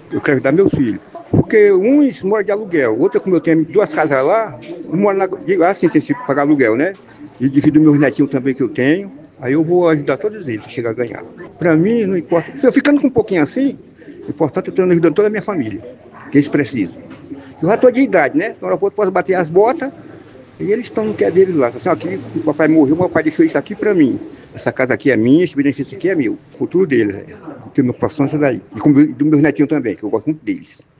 Eu quero ajudar meus filhos. Porque uns moram de aluguel, outros, como eu tenho 2 casas lá, um mora lá assim, sem se pagar aluguel, né? E divido meus netinhos também que eu tenho. Aí eu vou ajudar todos eles a chegar a ganhar. Para mim, não importa. Se eu ficando com um pouquinho assim, o importante é eu estou ajudando toda a minha família, que eles precisam. Eu já estou de idade, né? Então eu posso bater as botas e eles estão no que é deles lá. Assim, aqui, o papai morreu, o papai deixou isso aqui para mim. Essa casa aqui é minha, esse benefício aqui é meu. O futuro deles, é. Tem meu profissão essa daí. E do meus netinhos também, que eu gosto muito deles.